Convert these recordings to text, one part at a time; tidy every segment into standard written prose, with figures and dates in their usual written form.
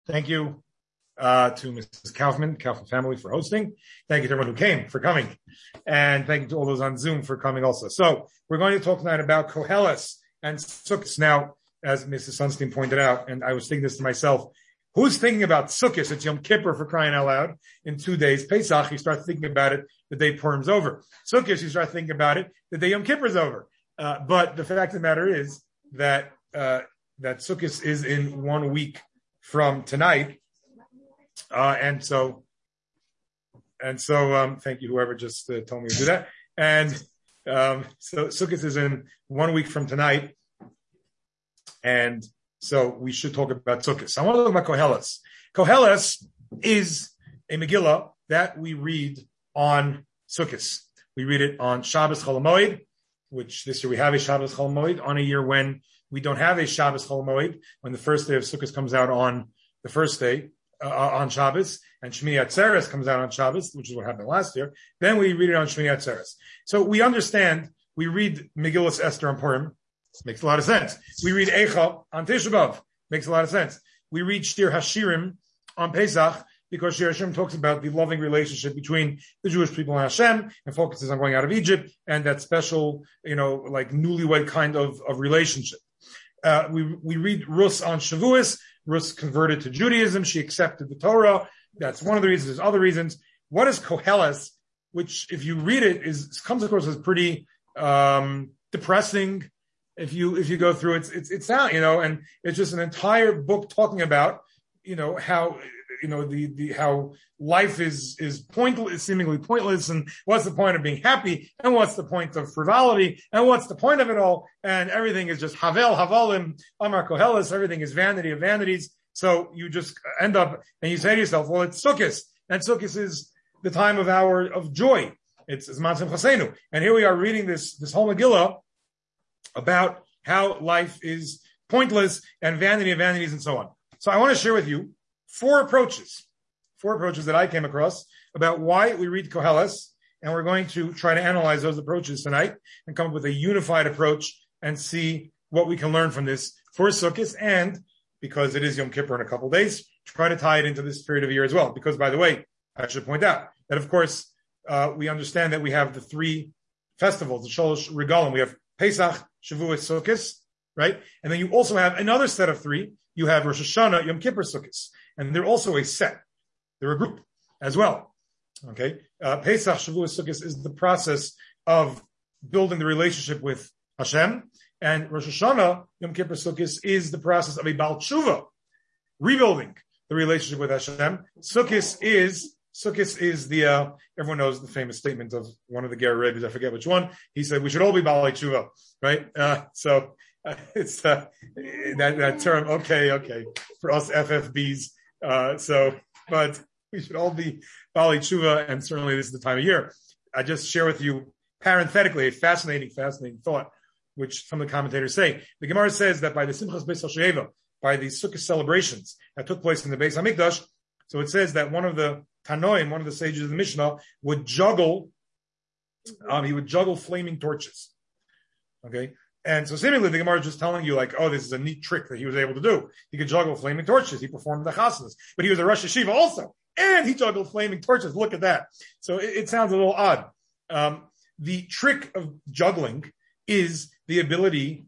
Thank you to Mrs. Kaufman family for hosting. Thank you to everyone who came for coming. And thank you to all those on Zoom for coming also. So we're going to talk tonight about Koheles and Sukkot. Now, as Mrs. Sunstein pointed out, and I was thinking this to myself, who's thinking about Sukkot? It's Yom Kippur, for crying out loud. In 2 days, Pesach, you start thinking about it the day Purim's over. Sukkot, you start thinking about it the day Yom Kippur's over. But the fact of the matter is that Sukkot is in 1 week from tonight. And so thank you, whoever just told me to do that. And so Sukkot is in 1 week from tonight. And so we should talk about Sukkot. I want to talk about Koheles. Koheles is a Megillah that we read on Sukkot. We read it on Shabbos Chol HaMoed, which this year we have a Shabbos Chol HaMoed, on a year when we don't have a Shabbos Chol HaMoed, when the first day of Sukkot comes out on the first day, on Shabbos, and Shmini Atzeres comes out on Shabbos, which is what happened last year. Then we read it on Shmini Atzeres. So we understand, we read Megillas Esther on Purim, makes a lot of sense. We read Eicha on Tisha B'Av, makes a lot of sense. We read Shir Hashirim on Pesach, because Shir Hashirim talks about the loving relationship between the Jewish people and Hashem, and focuses on going out of Egypt, and that special, like newlywed kind of relationship. We read Rus on Shavuos. Rus converted to Judaism. She accepted the Torah. That's one of the reasons. There's other reasons. What is Koheles? Which, if you read it, comes across as pretty depressing. If you go through it, it's out, and it's just an entire book talking about, how, how life is pointless, seemingly pointless, and what's the point of being happy, and what's the point of frivolity, and what's the point of it all, and everything is just havalim, amar Koheles, everything is vanity of vanities. So you just end up, and you say to yourself, well, it's Sukkot, and Sukkot is the time of joy. It's Zman Simchasenu. And here we are reading this whole Megillah about how life is pointless and vanity of vanities and so on. So I want to share with you four approaches that I came across about why we read Koheles, and we're going to try to analyze those approaches tonight and come up with a unified approach and see what we can learn from this for Sukkot, and because it is Yom Kippur in a couple of days, try to tie it into this period of year as well. Because, by the way, I should point out that, of course, we understand that we have the three festivals, the Sholosh Regalim. We have Pesach, Shavuot, Sukkot, right? And then you also have another set of three. You have Rosh Hashanah, Yom Kippur, Sukkot. And they're also a set. They're a group as well. Okay? Pesach, Shavuot, Sukkot is the process of building the relationship with Hashem. And Rosh Hashanah, Yom Kippur, Sukkot is the process of a Baal Tshuva, rebuilding the relationship with Hashem. Sukkot is the, everyone knows the famous statement of one of the Ger Rebbes, I forget which one. He said, we should all be Baalei Tshuva, right? It's that term, okay, for us FFBs. But we should all be Baalei Tshuva, and certainly this is the time of year. I just share with you parenthetically a fascinating thought, which some of the commentators say. The Gemara says that by the Simchas Beis HaShoeva, by the Sukkot celebrations that took place in the Beis HaMikdash, so it says that one of the Tanoim, one of the sages of the Mishnah, would juggle flaming torches. Okay? And so seemingly the Gemara is just telling you, like, oh, this is a neat trick that he was able to do. He could juggle flaming torches. He performed the chasnas. But he was a Rosh Hashiva also. And he juggled flaming torches. Look at that. So it sounds a little odd. The trick of juggling is the ability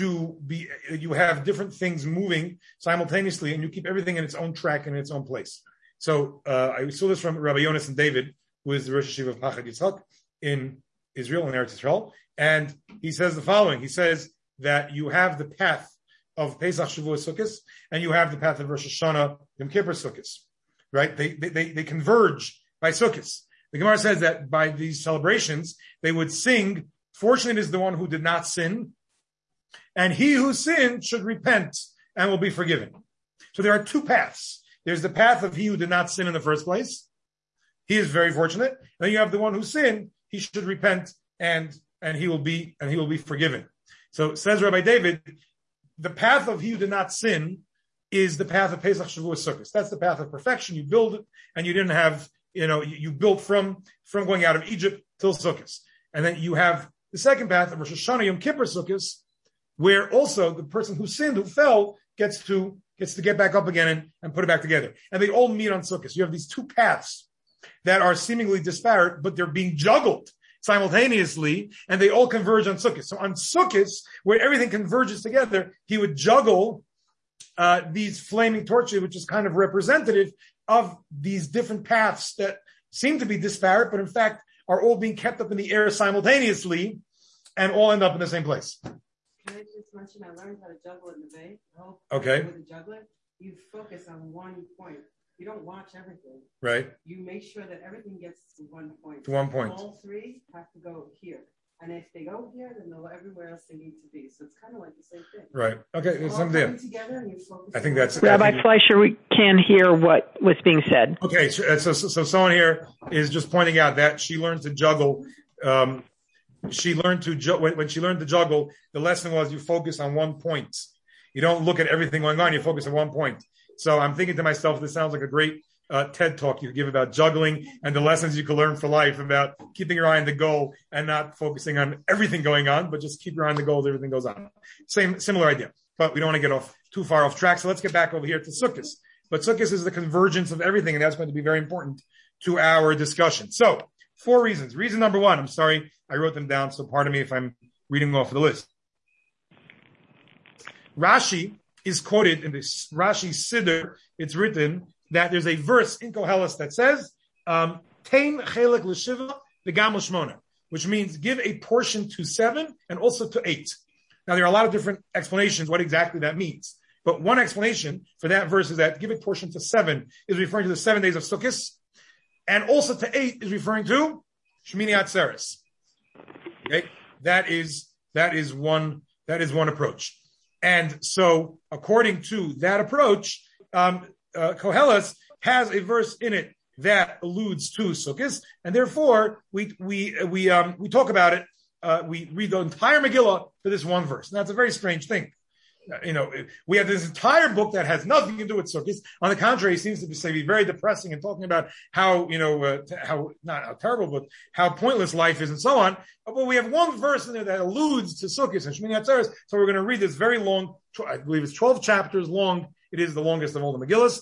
you have different things moving simultaneously, and you keep everything in its own track and in its own place. So I saw this from Rabbi Yonas and David, who is the Rosh Hashiva of Pachad Yitzchak in Israel, in Eretz Yisrael. And he says the following. He says that you have the path of Pesach, Shavuot, Sukkot, and you have the path of Rosh Hashanah, Yom Kippur, Sukkot. Right? They converge by Sukkot. The Gemara says that by these celebrations, they would sing, fortunate is the one who did not sin, and he who sinned should repent and will be forgiven. So there are two paths. There's the path of he who did not sin in the first place. He is very fortunate. And then you have the one who sinned. He should repent and he will be forgiven. So says Rabbi David, the path of he who did not sin is the path of Pesach, Shavuot, Sukkot. That's the path of perfection. You build it, and you didn't have, you built from going out of Egypt till Sukkot. And then you have the second path of Rosh Hashanah, Yom Kippur, Sukkot, where also the person who sinned, who fell, gets to gets to get back up again and put it back together. And they all meet on Sukkot. You have these two paths that are seemingly disparate, but they're being juggled simultaneously, and they all converge on Sukkot. So on Sukkot, where everything converges together, he would juggle these flaming torches, which is kind of representative of these different paths that seem to be disparate, but in fact are all being kept up in the air simultaneously and all end up in the same place. Can I just mention I learned how to juggle in the Bay? Okay. With the juggler, you focus on one point. You don't watch everything. Right. You make sure that everything gets to one point. To one point. All three have to go here. And if they go here, then they'll everywhere else they need to be. So it's kind of like the same thing. Right. Okay. There's something there. Together and you focus. I think that's Rabbi Fleischer. We can hear what was being said. Okay. So someone here is just pointing out that she learned to juggle. She learned to when she learned to juggle. The lesson was you focus on one point. You don't look at everything going on. You focus on one point. So I'm thinking to myself, this sounds like a great TED talk you could give about juggling and the lessons you can learn for life about keeping your eye on the goal and not focusing on everything going on, but just keep your eye on the goal as everything goes on. Similar idea, but we don't want to get too far off track. So let's get back over here to Sukkot. But Sukkot is the convergence of everything, and that's going to be very important to our discussion. So 4 reasons. Reason number 1, I'm sorry, I wrote them down, so pardon me if I'm reading off the list. Rashi is quoted in this Rashi Siddur. It's written that there's a verse in Koheles that says, Tein chelek l'shiva v'gam l'shmona, which means give a portion to 7 and also to 8. Now, there are a lot of different explanations what exactly that means. But one explanation for that verse is that give a portion to 7 is referring to the 7 days of Sukkot, and also to 8 is referring to Shmini Atzeres. Okay, that is one approach. And so, according to that approach, Koheles has a verse in it that alludes to Sukkot, and therefore we talk about it. We read the entire Megillah for this one verse, and that's a very strange thing. We have this entire book that has nothing to do with Sukkot. On the contrary, it seems to be very depressing and talking about how not how terrible, but how pointless life is and so on. But we have one verse in there that alludes to Sukkot and Shmini Atzeres. So we're going to read this very long, I believe it's 12 chapters long. It is the longest of all the Megillahs.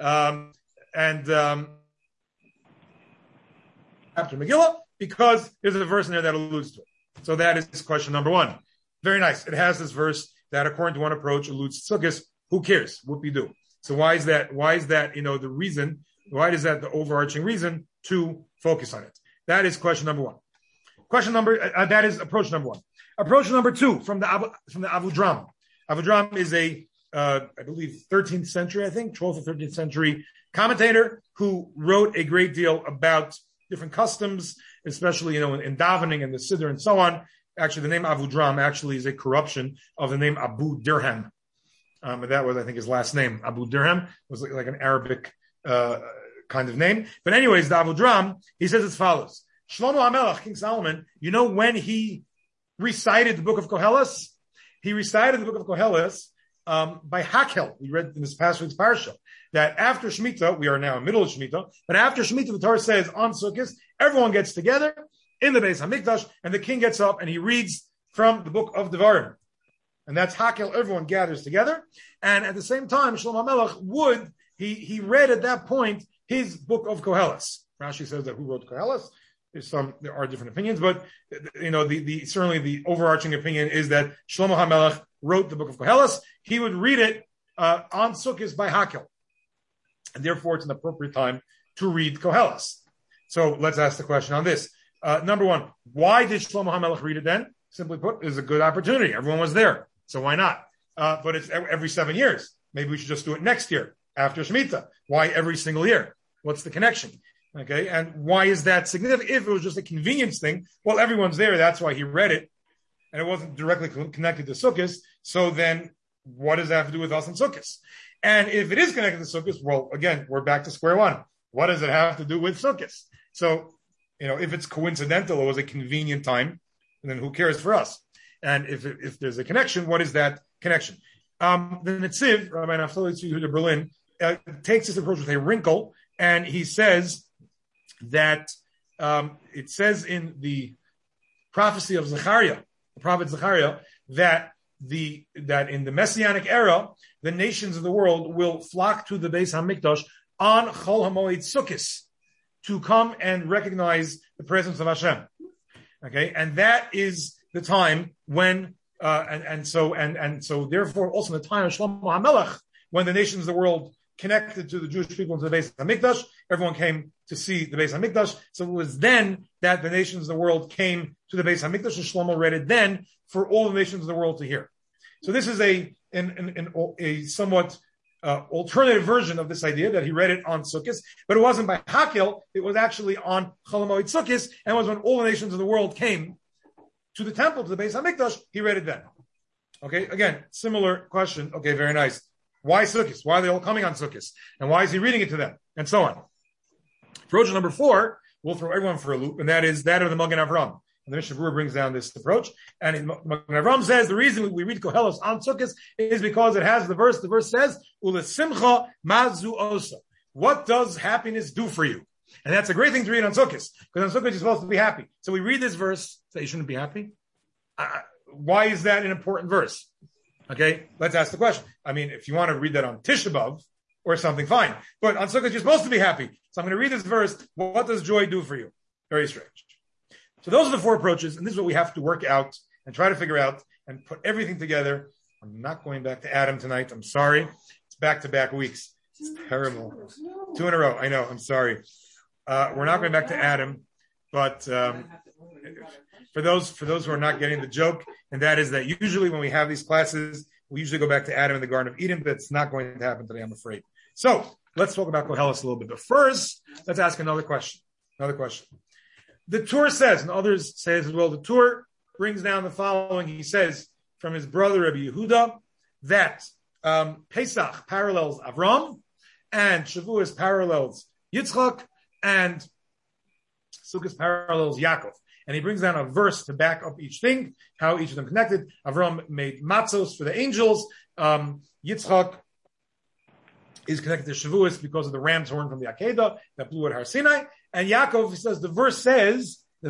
After Megillah, because there's a verse in there that alludes to it. So that is question number 1. Very nice. It has this verse that, according to one approach, alludes to Sukkot. Who cares? Whoop-de-doo. So why is that? The reason? Why is that the overarching reason to focus on it? That is question number 1. That is approach number 1. Approach number 2 from the Avudraham. Avudraham is I believe 13th century, 12th or 13th century commentator who wrote a great deal about different customs, especially, in davening and the Siddur and so on. Actually, the name Avudraham actually is a corruption of the name Abu Dirham. And that was, I think, his last name. Abu Dirham was like an Arabic kind of name. But anyways, the Avudraham, he says as follows. Shlomo HaMelech, King Solomon, when he recited the book of Koheles? He recited the book of Koheles by Hakel. We read in this past week's parsha that after Shemitah, we are now in the middle of Shemitah, but after Shemitah, the Torah says on Sukkot, everyone gets together in the Beis Hamikdash, and the king gets up and he reads from the book of Devarim. And that's Hakel, everyone gathers together. And at the same time, Shlomo HaMelech he read at that point his book of Koheles. Rashi says that who wrote Koheles? There are different opinions, but certainly the overarching opinion is that Shlomo HaMelech wrote the book of Koheles. He would read it on Sukkot by Hakel. And therefore, it's an appropriate time to read Koheles. So let's ask the question on this. Number 1, why did Shlomo HaMelech read it then? Simply put, it was a good opportunity. Everyone was there. So why not? But it's every 7 years. Maybe we should just do it next year after Shemitah. Why every single year? What's the connection? Okay. And why is that significant? If it was just a convenience thing, well, everyone's there. That's why he read it. And it wasn't directly connected to Sukkot. So then what does that have to do with us and Sukkot? And if it is connected to Sukkot, well, again, we're back to square one. What does it have to do with Sukkot? So, if it's coincidental, it was a convenient time, then who cares for us? And if there's a connection, what is that connection? The Netziv, Rabbi Naftali Tzvi Berlin, takes this approach with a wrinkle, and he says that it says in the prophecy of Zechariah, the prophet Zechariah, that that in the Messianic era, the nations of the world will flock to the Beis Hamikdash on Chol HaMoed Sukkos to come and recognize the presence of Hashem. Okay, and that is the time when, so therefore also in the time of Shlomo HaMelech, when the nations of the world connected to the Jewish people into the Beis Hamikdash, everyone came to see the Beis Hamikdash. So it was then that the nations of the world came to the Beis Hamikdash, and Shlomo read it then for all the nations of the world to hear. So this is a somewhat alternative version of this idea that he read it on Sukkot, but it wasn't by Hakel, it was actually on Chol HaMoed Sukkos, and it was when all the nations of the world came to the temple, to the Beis Hamikdash, he read it then. Okay, again, similar question. Okay, very nice. Why Sukkot? Why are they all coming on Sukkot? And why is he reading it to them? And so on. Approach number 4, we'll throw everyone for a loop, and that is that of the Magen Avram. And the Mishnah Berurah brings down this approach. And Magen Avram says the reason we read Kohelos on Sukkot is because it has the verse. The verse says, Ulesimcha mazu osa. What does happiness do for you? And that's a great thing to read on Sukkot, because on Sukkot you're supposed to be happy. So we read this verse, say you shouldn't be happy. Why is that an important verse? Okay, let's ask the question. I mean, if you want to read that on Tisha B'Av or something, fine. But on Sukkot you're supposed to be happy. So I'm going to read this verse. What does joy do for you? Very strange. So those are the 4 approaches, and this is what we have to work out and try to figure out and put everything together. I'm not going back to Adam tonight. I'm sorry. It's back-to-back weeks. It's terrible. 2 in a row. I know. I'm sorry. We're not going back to Adam, but for those who are not getting the joke, and that is that usually when we have these classes, we usually go back to Adam in the Garden of Eden. That's not going to happen today, I'm afraid. So let's talk about Kohelos a little bit. But first, let's ask another question. The Tur says, and others say as well, the Tur brings down the following. He says from his brother Rabbi Yehuda that Pesach parallels Avram, and Shavuos parallels Yitzchak, and Sukkot parallels Yaakov. And he brings down a verse to back up each thing, how each of them connected. Avram made matzos for the angels. Yitzchak is connected to Shavuos because of the ram's horn from the Akedah that blew at Har Sinai. And Yaakov, he says, the verse says, the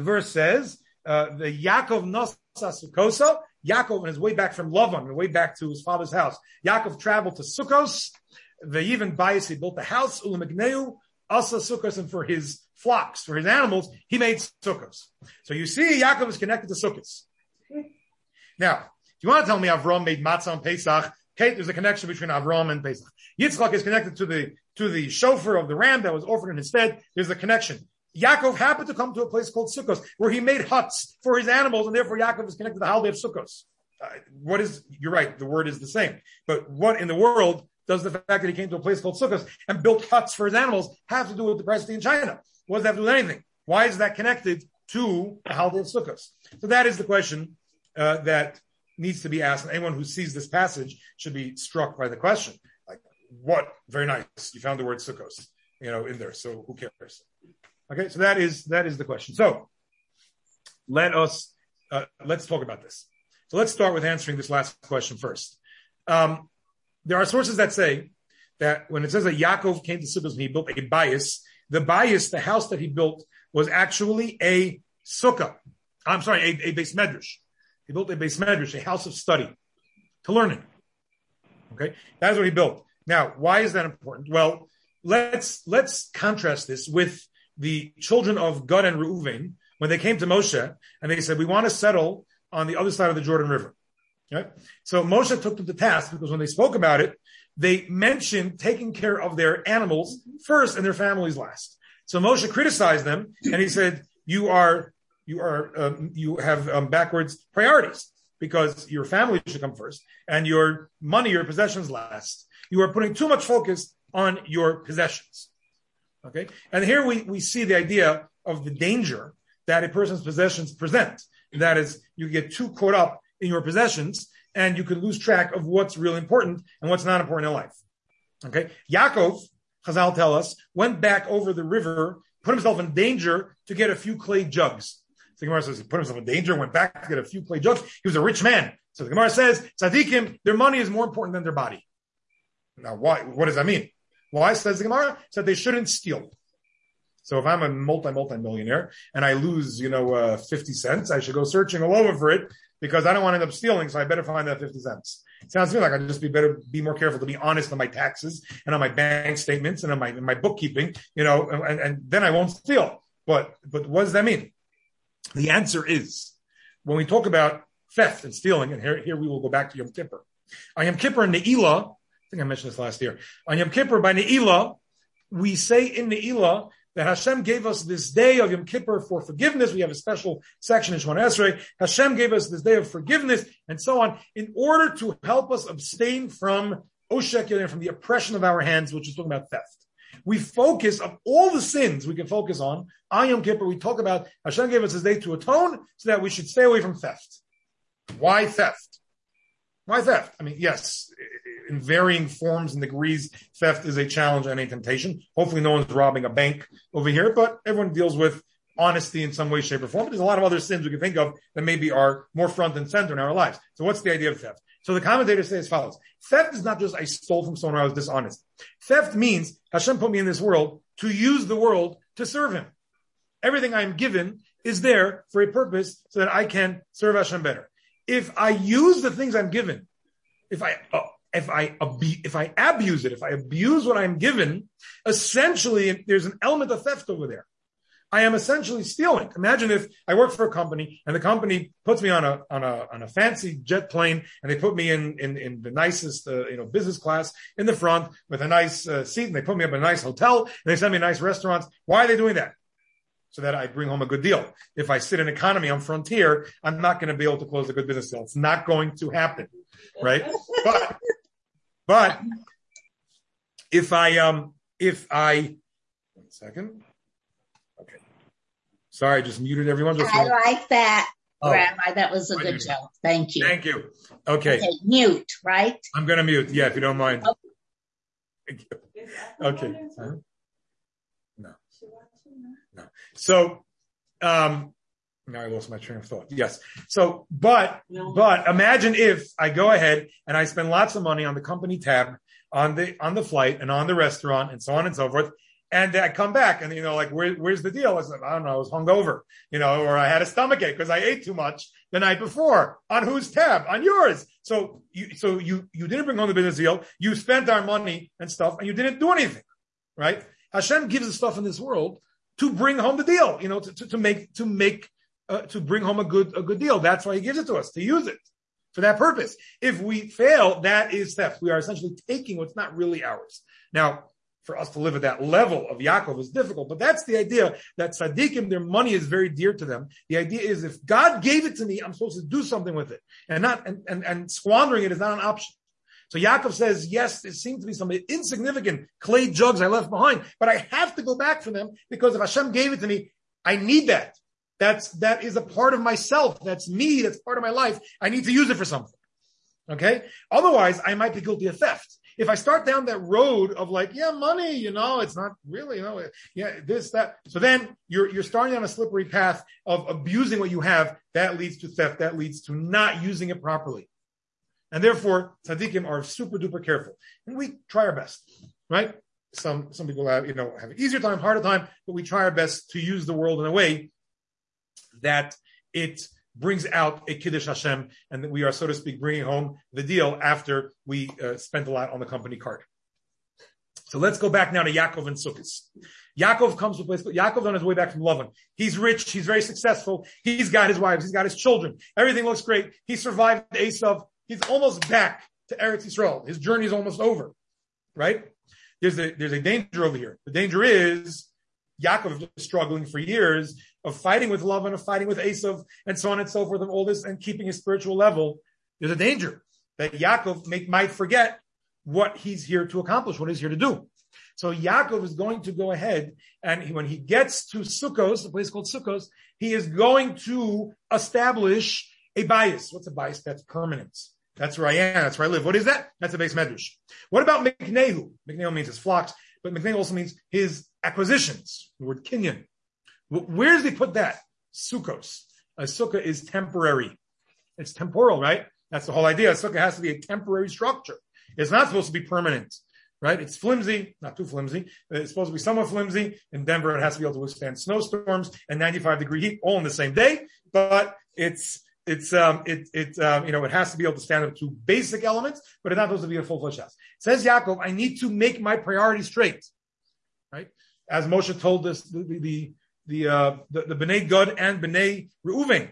Yaakov Nosa Sukkosa, Yaakov on his way back from Lavan, on the way back to his father's house. Yaakov traveled to Sukkos. The even bias, he built the house, Ulamagneu, Asa Sukkos, and for his flocks, for his animals, he made Sukkos. So you see, Yaakov is connected to Sukkos. Now, if you want to tell me Avram made matzah on Pesach, okay, there's a connection between Avram and Pesach. Yitzchak is connected to the shofar of the ram that was offered in his stead. There's a connection. Yaakov happened to come to a place called Sukkos, where he made huts for his animals, and therefore Yaakov is connected to the holiday of Sukkos. You're right, the word is the same. But what in the world does the fact that he came to a place called Sukkos and built huts for his animals have to do with the presidency in China? What does that have to do with anything? Why is that connected to the holiday of Sukkos? So that is the question that needs to be asked. And anyone who sees this passage should be struck by the question. Like, what? Very nice. You found the word Sukkos, in there. So who cares? Okay. So that is the question. So let's talk about this. So let's start with answering this last question first. There are sources that say that when it says that Yaakov came to Sukkos and he built a bias, the house that he built was actually a sukkah. I'm sorry, a beis medrash. He built a beis medrash, a house of study, to learning. Okay, that's what he built. Now, why is that important? Well, let's contrast this with the children of Gad and Reuven when they came to Moshe and they said, we want to settle on the other side of the Jordan River. Okay? So Moshe took them to task because when they spoke about it, they mentioned taking care of their animals first and their families last. So Moshe criticized them and he said, you have backwards priorities because your family should come first and your money, your possessions last. You are putting too much focus on your possessions. Okay. And here we see the idea of the danger that a person's possessions present. That is, you get too caught up in your possessions and you can lose track of what's really important and what's not important in life. Okay. Yaakov, Chazal tell us, went back over the river, put himself in danger to get a few clay jugs. So the Gemara says he put himself in danger, went back to get a few clay jugs. He was a rich man. So the Gemara says, tzaddikim, their money is more important than their body. Now, why? What does that mean? Why, says the Gemara? Said they shouldn't steal. So if I'm a multi-millionaire and I lose, 50 cents, I should go searching all over for it because I don't want to end up stealing, so I better find that 50 cents. It sounds to me like I'd just be more careful to be honest on my taxes and on my bank statements and on my bookkeeping, and then I won't steal. But what does that mean? The answer is, when we talk about theft and stealing, and here we will go back to Yom Kippur. On Yom Kippur, Ne'ilah, I think I mentioned this last year. On Yom Kippur, by Ne'ilah, we say in Ne'ilah that Hashem gave us this day of Yom Kippur for forgiveness. We have a special section in Shemona Esrei. Hashem gave us this day of forgiveness and so on in order to help us abstain from Oshek Yadayim, from the oppression of our hands, which is talking about theft. We focus of all the sins we can focus on Yom Kippur. We talk about Hashem gave us this day to atone so that we should stay away from theft. Why theft? Why theft? I mean, yes, in varying forms and degrees, theft is a challenge and a temptation. Hopefully no one's robbing a bank over here, but everyone deals with honesty in some way, shape, or form. But there's a lot of other sins we can think of that maybe are more front and center in our lives. So what's the idea of theft? So the commentators say as follows. Theft is not just I stole from someone or I was dishonest. Theft means Hashem put me in this world to use the world to serve him. Everything I am given is there for a purpose so that I can serve Hashem better. If I use the things I'm given, if I abuse it, if I abuse what I'm given, essentially there's an element of theft over there. I am essentially stealing. Imagine if I work for a company and the company puts me on a fancy jet plane and they put me in the nicest business class in the front with a nice seat, and they put me up in a nice hotel and they send me nice restaurants. Why are they doing that? So that I bring home a good deal. If I sit in economy on Frontier, I'm not going to be able to close a good business deal. It's not going to happen, right? But if I 1 second. Okay. Sorry, I just muted everyone. I like that, Rabbi. That was a good joke. Thank you. Thank you. Okay. Mute, right? I'm going to mute. Yeah, if you don't mind. Okay. No. So, now I lost my train of thought. Yes. So, but imagine if I go ahead and I spend lots of money on the company tab, on the flight and on the restaurant and so on and so forth. And I come back and, where's the deal? I said, I don't know, I was hungover, or I had a stomachache because I ate too much the night before. On whose tab? On yours. So you didn't bring home the business deal. You spent our money and stuff and you didn't do anything, right? Hashem gives us stuff in this world to bring home the deal, to bring home a good deal. That's why he gives it to us, to use it for that purpose. If we fail, that is theft. We are essentially taking what's not really ours. Now, for us to live at that level of Yaakov is difficult, but that's the idea that tzaddikim, their money is very dear to them. The idea is if God gave it to me, I'm supposed to do something with it, and squandering it is not an option. So Yaakov says, yes, there seem to be some insignificant clay jugs I left behind, but I have to go back for them because if Hashem gave it to me, I need that. That is a part of myself. That's me. That's part of my life. I need to use it for something. Okay? Otherwise, I might be guilty of theft. If I start down that road of money, it's not really, this, that. So then you're starting on a slippery path of abusing what you have. That leads to theft. That leads to not using it properly. And therefore, tzaddikim are super duper careful. And we try our best, right? Some people have an easier time, harder time, but we try our best to use the world in a way that it brings out a Kiddush Hashem, and that we are, so to speak, bringing home the deal after we spent a lot on the company card. So let's go back now to Yaakov and Sukkot. Yaakov comes to a place, Yaakov on his way back from Lavan. He's rich, he's very successful, he's got his wives, he's got his children, everything looks great. He survived Esav, he's almost back to Eretz Yisrael. His journey is almost over, right? There's a danger over here. The danger is Yaakov is struggling for years of fighting with Lavan, of fighting with Esav, and so on and so forth, and all this, and keeping his spiritual level. There's a danger that Yaakov might forget what he's here to accomplish, what he's here to do. So Yaakov is going to go ahead, and when he gets to Sukkos, a place called Sukkos, he is going to establish a bias. What's a bias? That's permanence. That's where I am. That's where I live. What is that? That's a base medrash. What about Miknehu? Miknehu means his flocks, but Miknehu also means his acquisitions. The word kinyan. Where does he put that? Sukkos. A sukkah is temporary. It's temporal, right? That's the whole idea. A sukkah has to be a temporary structure. It's not supposed to be permanent, right? It's flimsy, not too flimsy. It's supposed to be somewhat flimsy. In Denver, it has to be able to withstand snowstorms and 95-degree heat all in the same day, but it's it has to be able to stand up to basic elements, but it's not supposed to be a full-fledged house. Says Yaakov, I need to make my priorities straight, right? As Moshe told us, the Bnei Gad and Bnei Reuven,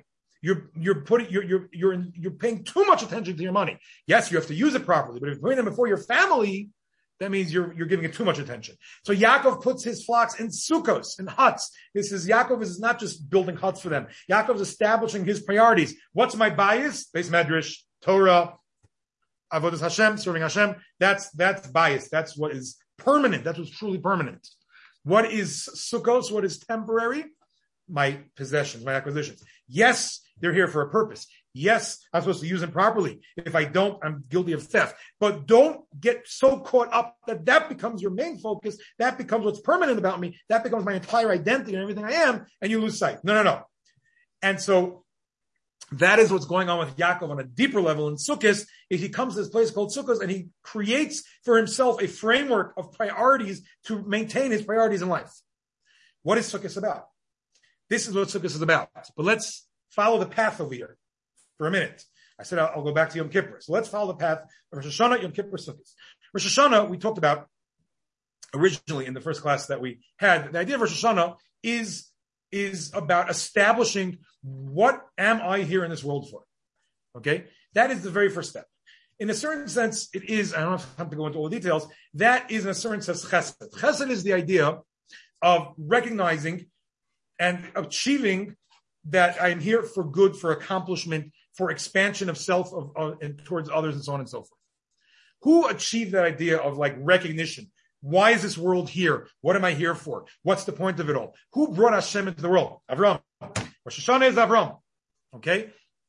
you're paying too much attention to your money. Yes, you have to use it properly, but if you're putting them before your family, that means you're giving it too much attention. So Yaakov puts his flocks in sukkos, in huts. Yaakov is not just building huts for them. Yaakov is establishing his priorities. What's my bias? Beis Medrash, Torah, Avodas Hashem, serving Hashem. That's bias. That's what is permanent. That's what's truly permanent. What is sukkos? What is temporary? My possessions, my acquisitions. Yes, they're here for a purpose. Yes, I'm supposed to use them properly. If I don't, I'm guilty of theft. But don't get so caught up that becomes your main focus. That becomes what's permanent about me. That becomes my entire identity and everything I am, and you lose sight. No. And so that is what's going on with Yaakov on a deeper level in Sukkot. He comes to this place called Sukkot, and he creates for himself a framework of priorities to maintain his priorities in life. What is Sukkot about? This is what Sukkot is about. But let's follow the path over here for a minute. I said I'll go back to Yom Kippur. So let's follow the path of Rosh Hashanah, Yom Kippur, Sukkot. Rosh Hashanah, we talked about originally in the first class that we had. The idea of Rosh Hashanah is about establishing what am I here in this world for. Okay? That is the very first step. In a certain sense, it is, I don't have time to go into all the details, that is in a certain sense chesed. Chesed is the idea of recognizing and achieving that I am here for good, for accomplishment, for expansion of self and towards others and so on and so forth. Who achieved that idea of like recognition? Why is this world here? What am I here for? What's the point of it all? Who brought Hashem into the world? Avram. Rosh Hashanah is Avram. Okay?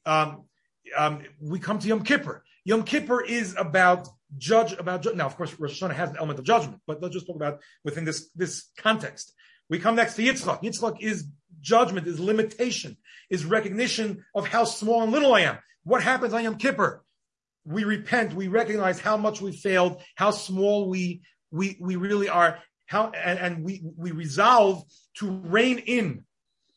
We come to Yom Kippur. Yom Kippur is about now, of course, Rosh Hashanah has an element of judgment, but let's just talk about within this context. We come next to Yitzchak. Yitzchak is judgment, is limitation, is recognition of how small and little I am. What happens on Yom Kippur? We repent. We recognize how much we failed, how small we really are, and we resolve to rein in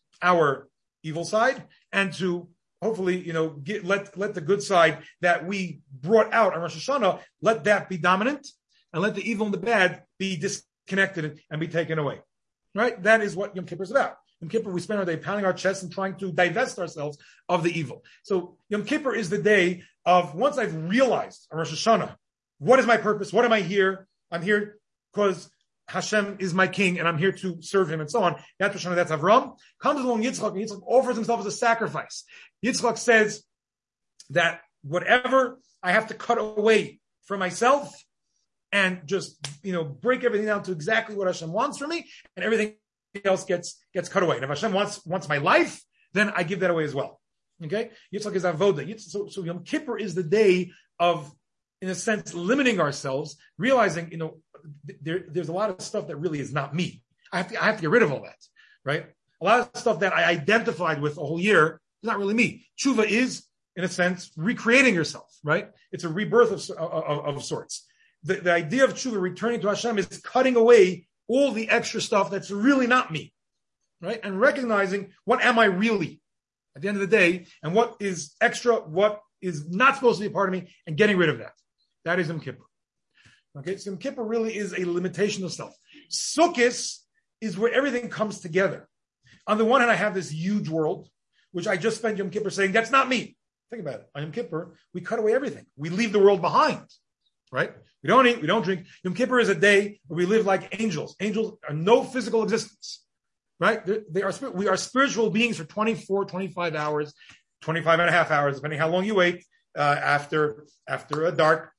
our evil side and to hopefully, let the good side that we brought out on Rosh Hashanah, let that be dominant, and let the evil and the bad be disconnected and be taken away. Right? That is what Yom Kippur is about. Yom Kippur, we spend our day pounding our chests and trying to divest ourselves of the evil. So Yom Kippur is the day of, once I've realized on Rosh Hashanah, what is my purpose? What am I here? I'm here because Hashem is my king and I'm here to serve him and so on. That's Rosh Hashanah, that's Avram. Comes along Yitzchak, and Yitzchak offers himself as a sacrifice. Yitzchak says that whatever I have to cut away from myself and just, break everything down to exactly what Hashem wants from me, and everything else gets cut away. And if Hashem wants my life, then I give that away as well. Okay? Yitzchak is avoda. So Yom Kippur is the day of, in a sense, limiting ourselves, realizing, there's a lot of stuff that really is not me. I have to get rid of all that, right? A lot of stuff that I identified with a whole year is not really me. Tshuva is, in a sense, recreating yourself, right? It's a rebirth of sorts. The idea of tshuva, returning to Hashem, is cutting away all the extra stuff that's really not me, right? And recognizing what am I really at the end of the day, and what is extra, what is not supposed to be a part of me, and getting rid of that. That is Yom Kippur. Okay, so Yom Kippur really is a limitation of self. Sukkot is where everything comes together. On the one hand, I have this huge world, which I just spent Yom Kippur saying, that's not me. Think about it. On Yom Kippur, we cut away everything. We leave the world behind, right? We don't eat, we don't drink. Yom Kippur is a day where we live like angels. Angels are no physical existence, right? We are spiritual beings for 24, 25 hours, 25 and a half hours, depending how long you wait after a dark.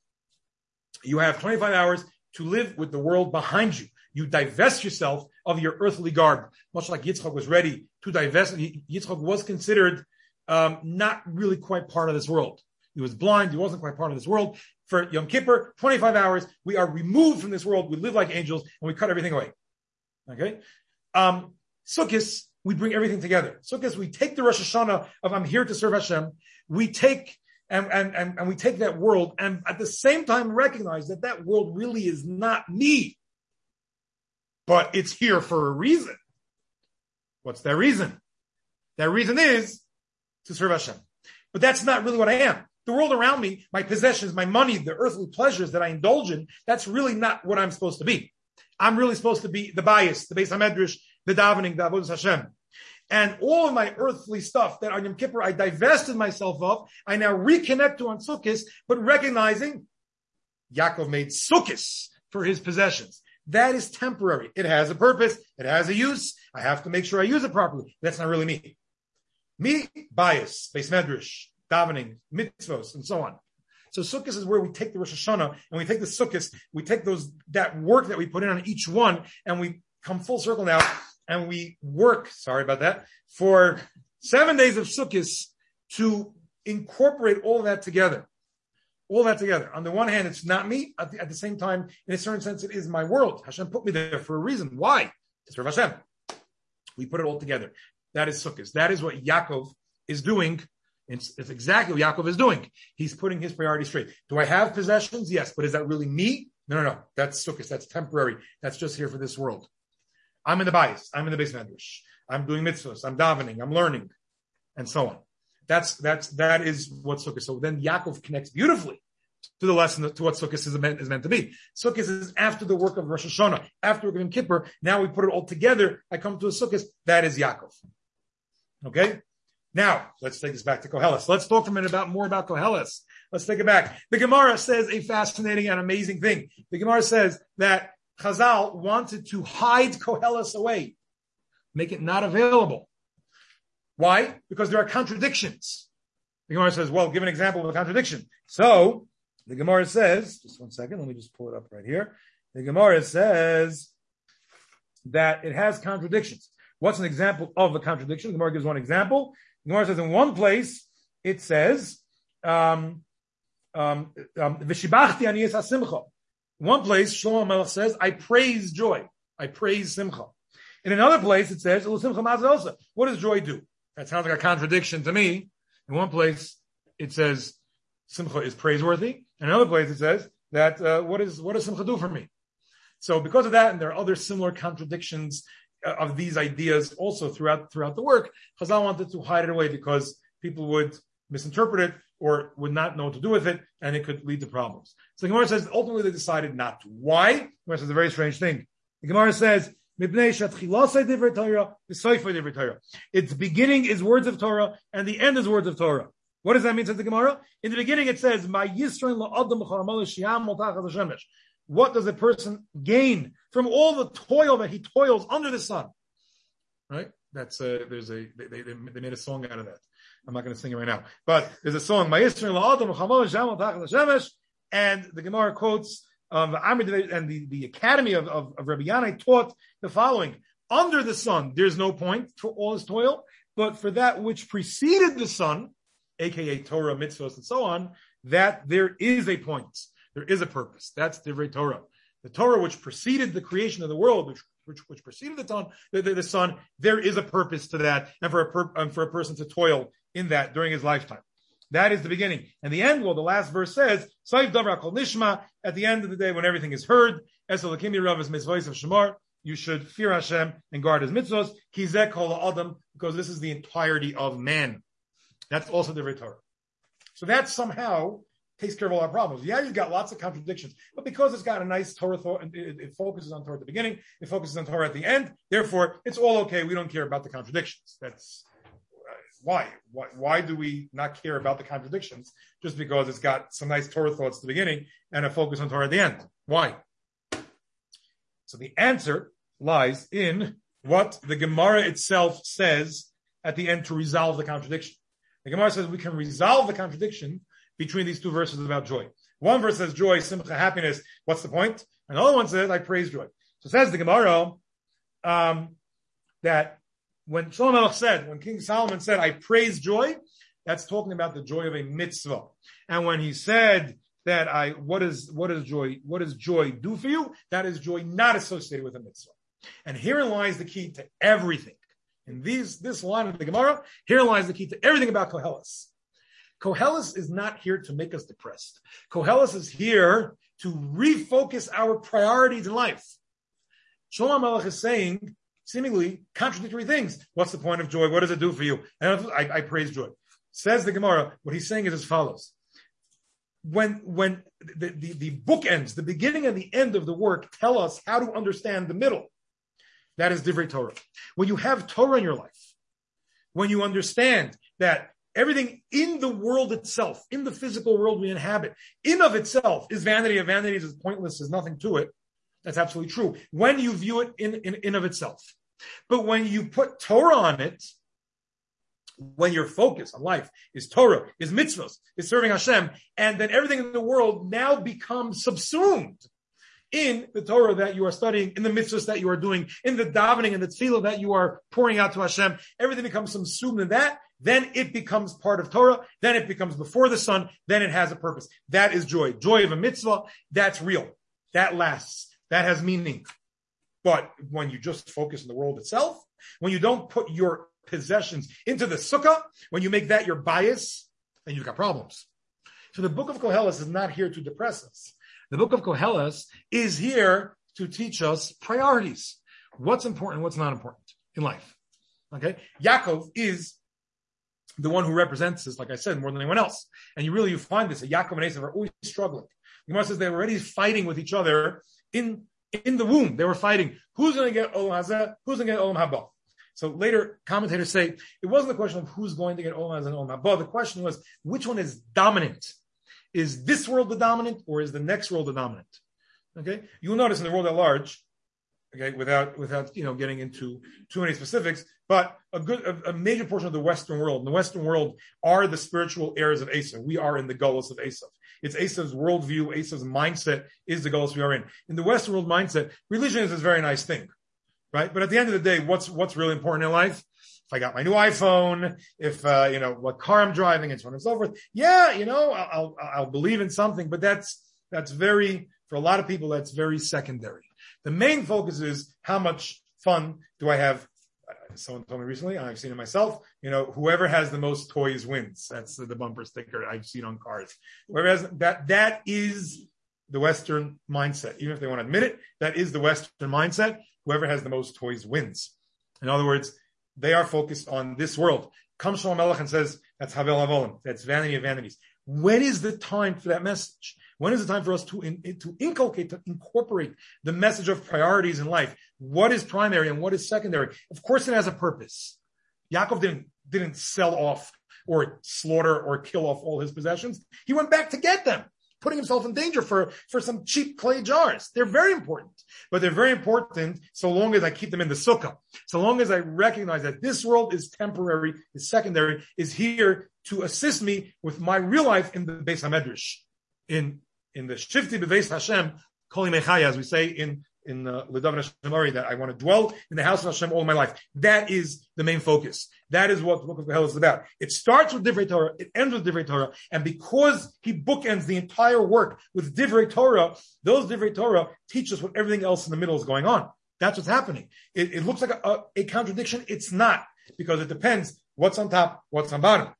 You have 25 hours to live with the world behind you. You divest yourself of your earthly garb, much like Yitzchak was ready to divest. Yitzchak was considered not really quite part of this world. He was blind. He wasn't quite part of this world. For Yom Kippur, 25 hours, we are removed from this world. We live like angels, and we cut everything away. Okay? Sukkot, we bring everything together. Sukkot, we take the Rosh Hashanah of I'm here to serve Hashem. We take and we take that world, and at the same time recognize that world really is not me, but it's here for a reason. What's that reason? That reason is to serve Hashem. but that's not really what I am. The world around me, my possessions, my money, the earthly pleasures that I indulge in, that's really not what I'm supposed to be. I'm really supposed to be the bias, the Beis HaMedrash, the davening, the avodas Hashem. And all of my earthly stuff that on Yom Kippur I divested myself of, I now reconnect to on Sukkot, but recognizing Yaakov made Sukkot for his possessions. That is temporary. It has a purpose. It has a use. I have to make sure I use it properly. That's not really me. Me, bias, Beis Medrash, davening, mitzvos, and so on. So Sukkot is where we take the Rosh Hashanah and we take the Sukkot, we take that work that we put in on each one, and we come full circle now, and we work, for 7 days of Sukkot to incorporate all that together. All that together. On the one hand, it's not me. At the same time, in a certain sense, it is my world. Hashem put me there for a reason. Why? To serve Hashem. We put it all together. That is Sukkot. That is what Yaakov is doing. It's exactly what Yaakov is doing. He's putting his priorities straight. Do I have possessions? Yes. But is that really me? No. That's Sukkot. That's temporary. That's just here for this world. I'm in the bias. I'm in the Beis Medrash. I'm doing mitzvahs. I'm davening. I'm learning. And so on. That is what Sukkot is. So then Yaakov connects beautifully to the lesson, to what Sukkot is meant to be. Sukkot is after the work of Rosh Hashanah, after the work of Yom Kippur. Now we put it all together. I come to a Sukkot. That is Yaakov. Okay? Now, let's take this back to Koheles. Let's talk for a minute more about Koheles. Let's take it back. The Gemara says a fascinating and amazing thing. The Gemara says that Chazal wanted to hide Koheles away, make it not available. Why? Because there are contradictions. The Gemara says, well, give an example of a contradiction. So, the Gemara says, just 1 second, let me just pull it up right here. The Gemara says that it has contradictions. What's an example of a contradiction? The Gemara gives one example. The Gemara says in one place, it says, V'shibachti aniyas hasimcha. One place, Shlomo HaMelech says, I praise joy. I praise simcha. In another place, it says, what does joy do? That sounds like a contradiction to me. In one place, it says, simcha is praiseworthy. In another place, it says that, what does simcha do for me? So because of that, and there are other similar contradictions of these ideas also throughout the work, Chazal wanted to hide it away because people would misinterpret it or would not know what to do with it, and it could lead to problems. So the Gemara says, ultimately they decided not to. Why? The Gemara says a very strange thing. The Gemara says, its beginning is words of Torah, and the end is words of Torah. What does that mean, says the Gemara? In the beginning it says, what does a person gain from all the toil that he toils under the sun? Right? That's they made a song out of that. I'm not going to sing it right now, but there's a song. And the Gemara quotes and the Academy of Rabbi Yanai taught the following: under the sun, there's no point for all his toil, but for that which preceded the sun, aka Torah, mitzvahs, and so on, that there is a point. There is a purpose. That's Divrei Torah. The Torah which preceded the creation of the world, which preceded the sun, there is a purpose to that, and for a person to toil in that during his lifetime. That is the beginning. And the end, well, the last verse says, Saif Davra Kol Nishma, at the end of the day, when everything is heard, Esel Lakimi Rav is mitzvahs of Shemar, you should fear Hashem and guard his mitzvahs, Kizeh Kol Adam, because this is the entirety of man. That's also the Divrei Torah. So that somehow takes care of all our problems. Yeah, you've got lots of contradictions, but because it's got a nice Torah thought, it focuses on Torah at the beginning, it focuses on Torah at the end, therefore, it's all okay. We don't care about the contradictions. That's why. Why do we not care about the contradictions just because it's got some nice Torah thoughts at the beginning and a focus on Torah at the end? Why? So the answer lies in what the Gemara itself says at the end to resolve the contradiction. The Gemara says we can resolve the contradiction between these two verses about joy. One verse says joy, simcha, happiness. What's the point? Another one says I praise joy. So says the Gemara that when King Solomon said, I praise joy, that's talking about the joy of a mitzvah. And when he said that what does joy do for you? That is joy not associated with a mitzvah. And herein lies the key to everything. In this line of the Gemara, here lies the key to everything about Koheles. Koheles is not here to make us depressed. Koheles is here to refocus our priorities in life. Shlomo HaMelech is saying seemingly contradictory things. What's the point of joy? What does it do for you? And I praise joy. Says the Gemara, what he's saying is as follows. When the book ends, the beginning and the end of the work tell us how to understand the middle. That is Divrei Torah. When you have Torah in your life, when you understand that everything in the world itself, in the physical world we inhabit, in of itself is vanity of vanities, is pointless, there's nothing to it. That's absolutely true. When you view it in of itself. But when you put Torah on it, when your focus on life is Torah, is mitzvahs, is serving Hashem, and then everything in the world now becomes subsumed in the Torah that you are studying, in the mitzvahs that you are doing, in the davening and the tefillah that you are pouring out to Hashem, everything becomes subsumed in that, then it becomes part of Torah, then it becomes before the sun, then it has a purpose. That is joy. Joy of a mitzvah, that's real. That lasts. That has meaning. But when you just focus on the world itself, when you don't put your possessions into the sukkah, when you make that your bias, then you've got problems. So the book of Koheles is not here to depress us. The book of Koheles is here to teach us priorities. What's important, what's not important in life. Okay? Yaakov is the one who represents this, like I said, more than anyone else. And you find this, that Yaakov and Esav are always struggling. The Gemara says they were already fighting with each other in the womb. They were fighting. Who's going to get Olam Hazeh? Who's going to get Olam Haba? So later, commentators say it wasn't a question of who's going to get Olam Hazeh and Olam Haba. The question was, which one is dominant? Is this world the dominant, or is the next world the dominant? Okay, you'll notice in the world at large, okay, without getting into too many specifics, but a major portion of the Western world. In the Western world are the spiritual heirs of Esav. We are in the Golus of Esav. It's Esav's worldview, Esav's mindset is the Golus we are in. In the Western world mindset, religion is a very nice thing, right? But at the end of the day, what's really important in life? If I got my new iPhone, if what car I'm driving, and so on and so forth. Yeah, I'll believe in something, but that's very, for a lot of people, that's very secondary. The main focus is how much fun do I have? Someone told me recently, I've seen it myself, whoever has the most toys wins. That's the bumper sticker I've seen on cars. Whoever has that is the Western mindset. Even if they want to admit it, that is the Western mindset. Whoever has the most toys wins. In other words, they are focused on this world. Comes Shlomo Melech and says, that's Havel Havolim. That's vanity of vanities. When is the time for that message? When is the time for us to inculcate, to incorporate the message of priorities in life? What is primary and what is secondary? Of course, it has a purpose. Yaakov didn't sell off or slaughter or kill off all his possessions. He went back to get them, putting himself in danger for some cheap clay jars. They're very important, but they're very important so long as I keep them in the sukkah. So long as I recognize that this world is temporary, is secondary, is here to assist me with my real life in the Beis HaMedrash. In the Shifti B'Beis Hashem, Koli Mechaya, as we say in L'David Hashem Ari, that I want to dwell in the house of Hashem all my life. That is the main focus. That is what the book of Koheles is about. It starts with Divrei Torah, it ends with Divrei Torah, and because he bookends the entire work with Divrei Torah, those Divrei Torah teach us what everything else in the middle is going on. That's what's happening. It looks like a contradiction. It's not, because it depends what's on top, what's on bottom.